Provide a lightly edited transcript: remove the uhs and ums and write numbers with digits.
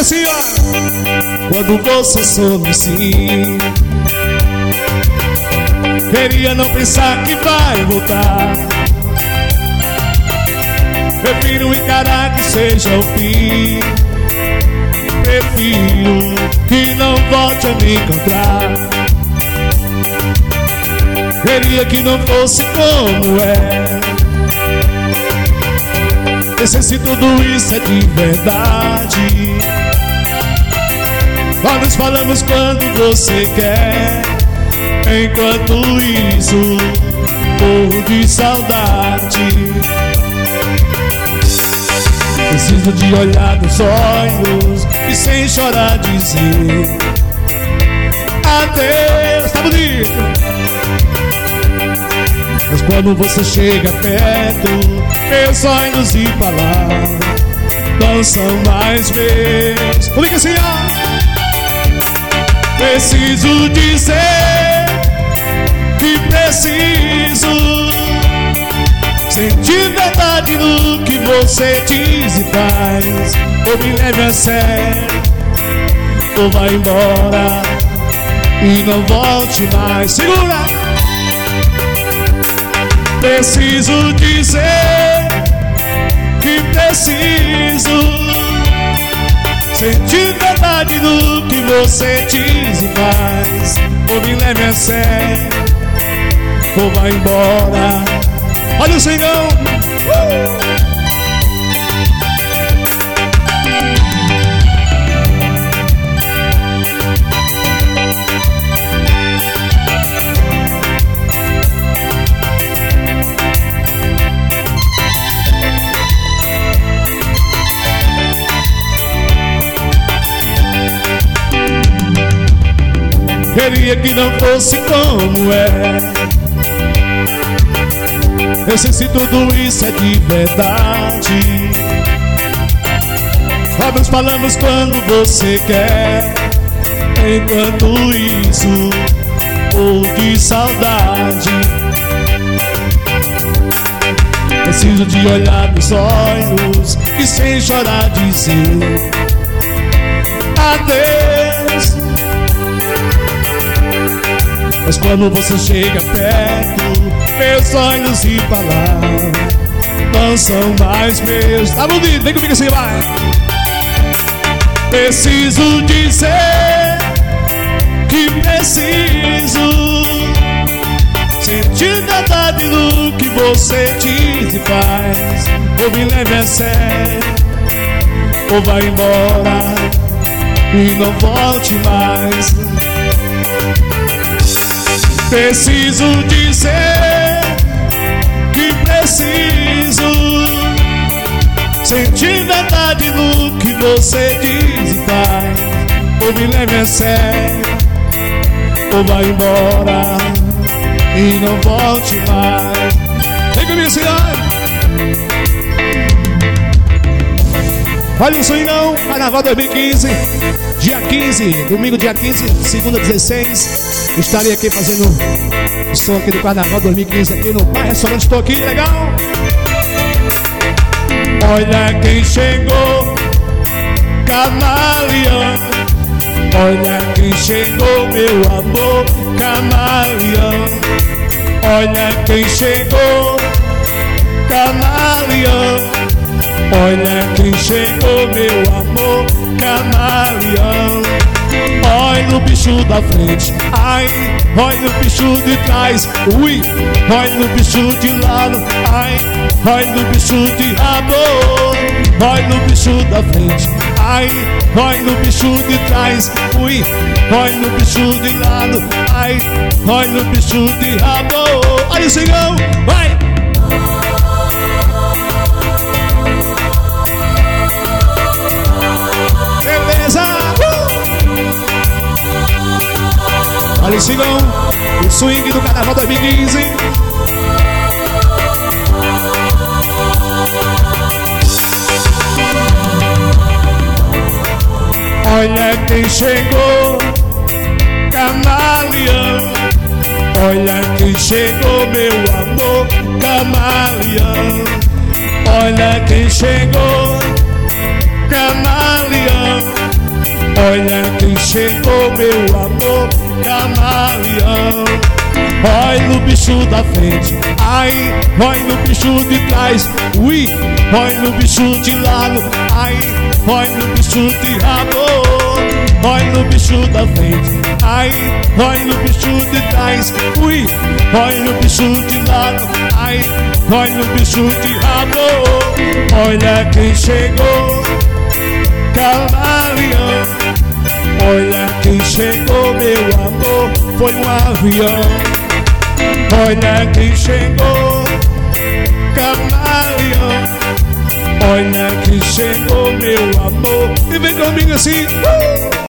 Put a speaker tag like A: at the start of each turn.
A: assim, ó. Quando você some sim, queria não pensar que vai voltar. Prefiro encarar que seja o fim. Prefiro que não volte a me encontrar. Queria que não fosse como é. Eu sei se tudo isso é de verdade. Nós nos falamos quando você quer. Enquanto isso, morro de saudade. Preciso de olhar nos olhos e sem chorar dizer adeus. Tá bonito. Mas quando você chega perto, meus olhos e palavras não são mais meus. Comigo assim, ó. Preciso dizer que preciso sentir verdade no que você diz e faz. Ou me leve a sério, ou vai embora e não volte mais. Segura! Preciso dizer que preciso sentir verdade no que você diz e faz. Ou me leve a sério, ou vai embora. Olha o Senhor. Queria que não fosse como é. Eu sei se tudo isso é de verdade. Nós nos falamos quando você quer. Enquanto isso, morro de saudade. Preciso de olhar nos olhos e sem chorar dizer adeus. Mas quando você chega perto, meus olhos e palavras não são mais meus. Tá bonito, vem comigo assim, vai. Preciso dizer que preciso sentir verdade no que você diz e faz. Ou me leve a sério, ou vai embora e não volte mais. Preciso dizer que preciso sentir verdade no que você diz e faz. Ou me leve a sério, ou vai embora e não volte mais. Vem comigo, senhor. Olha o Sonhão, Carnaval 2015. Dia 15, domingo dia 15, segunda 16. Estarei aqui fazendo o som aqui do Carnaval 2015 aqui no Bar Restaurante. Estou aqui, legal? Olha quem chegou, camaleão. Olha quem chegou, meu amor, camaleão. Olha quem chegou, camaleão. Olha quem chegou, meu amor, camaleão. Olha o bicho da frente, ai, olha o bicho de trás, ui. Olha o bicho de lado, ai, olha o bicho de rabo. Olha o bicho da frente, ai, olha o bicho de trás, ui. Olha o bicho de lado, ai, olha o bicho de rabo. Olha o Senhor, vai! Olha o Silão, o swing do Carnaval 2015. Olha quem chegou, camaleão. Olha quem chegou, meu amor, camaleão. Olha quem chegou, camaleão. Olha quem chegou, meu amor, camaleão. Olha o bicho da frente, ai, olha o bicho de trás, ui, olha o bicho de lado, ai, olha o bicho de rabo. Olha o bicho da frente, ai, olha o bicho de trás, ui, olha o bicho de lado, ai, olha o bicho de rabo. Olha quem chegou, camaleão. Olha quem chegou, meu amor, foi um avião. Olha quem chegou, camaleão. Olha quem chegou, meu amor. E vem comigo assim.